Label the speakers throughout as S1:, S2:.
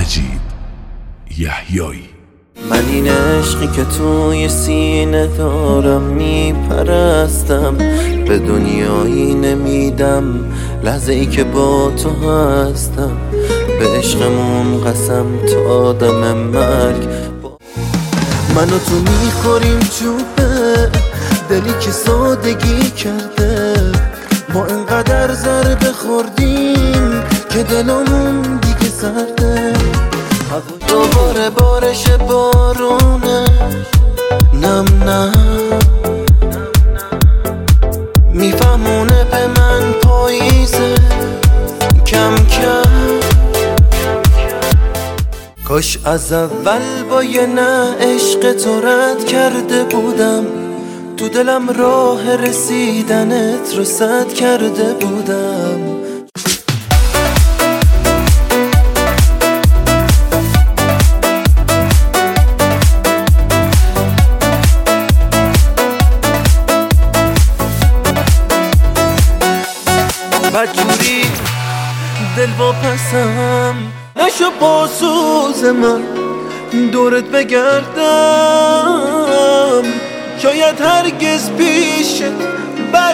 S1: مجید یحیایی.
S2: من این عشقی که توی سینه دارم میپرستم، به دنیایی نمیدم لحظه ای که با تو هستم. به عشقمون قسم تا آدم مرگ، من و تو میخوریم چوبه دلی که سادگی کرده. ما انقدر ضربه خوردیم که دلمون دیگه سرده. دوباره بارش بارونه نم نم میفهمونه به من پاییزه کم کم. کاش از اول با یه نه عشق تو رد کرده بودم، تو دلم راه رسیدنت رو سد کرده بودم. بدجوری دل واپسم نشو با سوز من دورت بگردم، شاید هرگز پیشت بر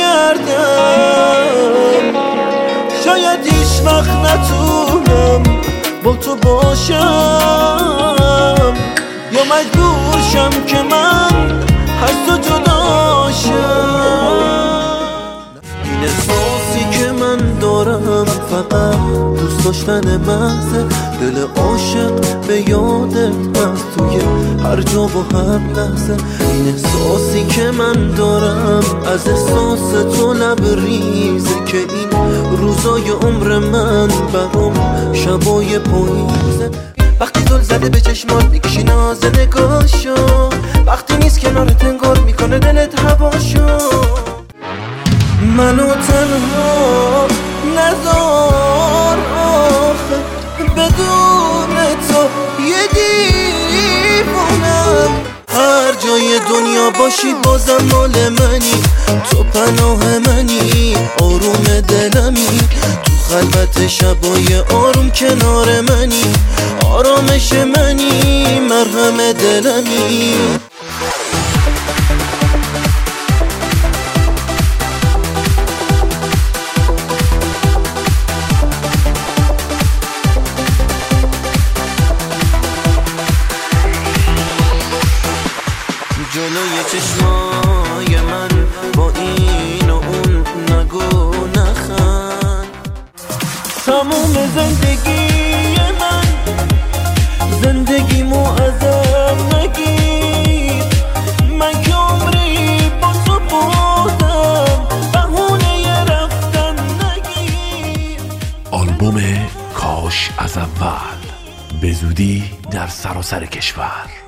S2: نگردم. شاید هیچ وقت نتونم با تو باشم، یا مجبور شم که من از تو جدا شم. این احساسی که من دارم فقط دوست داشتن محض دل عاشق به یادت هست توی هر جا و هر لحظه. این احساسی که من دارم از احساس تو لبریزه، که این روزای عمر من برام شبای پاییزه. وقتی دل زده به چشمات میکشی ناز نگاشو، وقتی نیست کنارت انگار میکنه دلت هواشو. منو تنها نذار آخه، بدون تو یه دیوونم. هر جای دنیا باشی بازم مال منی، تو پناه منی، آروم دلمی. تو خلوت شبای آروم کنار منی، آرامش منی، مرهم دلمی. جلوی چشمای من با این و اون نگو نخند. تموم زندگی من زندگیمو ازم نگیر، من که عمری با تو بودم بهونه رفتن نگیر.
S1: آلبوم کاش از اول به زودی در سراسر کشور.